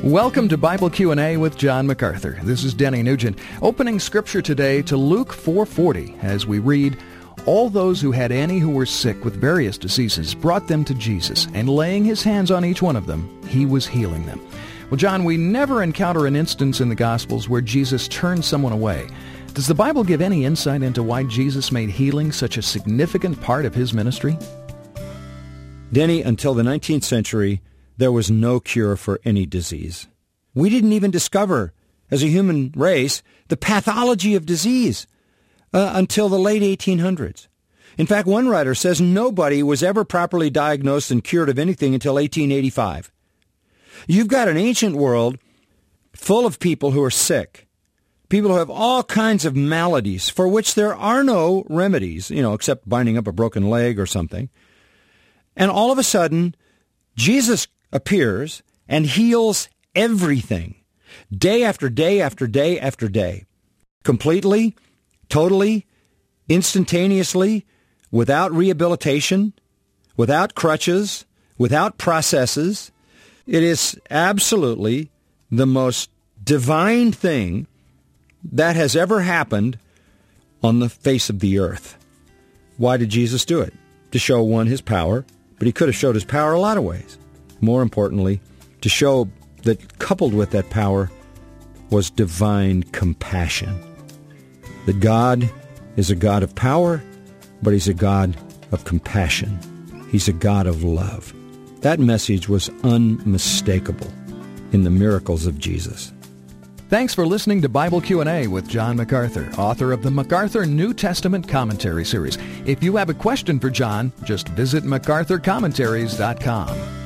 Welcome to Bible Q&A with John MacArthur. This is Denny Nugent, opening scripture today to Luke 4:40 as we read, "All those who had any who were sick with various diseases brought them to Jesus, and laying his hands on each one of them, he was healing them." Well, John, we never encounter an instance in the Gospels where Jesus turned someone away. Does the Bible give any insight into why Jesus made healing such a significant part of his ministry? Denny, until the 19th century, there was no cure for any disease. We didn't even discover, as a human race, the pathology of disease until the late 1800s. In fact, one writer says nobody was ever properly diagnosed and cured of anything until 1885. You've got an ancient world full of people who are sick, people who have all kinds of maladies for which there are no remedies, except binding up a broken leg or something. And all of a sudden, Jesus appears and heals everything, day after day after day after day, completely, totally, instantaneously, without rehabilitation, without crutches, without processes. It is absolutely the most divine thing that has ever happened on the face of the earth. Why did Jesus do it? To show, one, his power, but he could have showed his power a lot of ways. More importantly, to show that coupled with that power was divine compassion. That God is a God of power, but he's a God of compassion. He's a God of love. That message was unmistakable in the miracles of Jesus. Thanks for listening to Bible Q&A with John MacArthur, author of the MacArthur New Testament Commentary Series. If you have a question for John, just visit MacArthurCommentaries.com.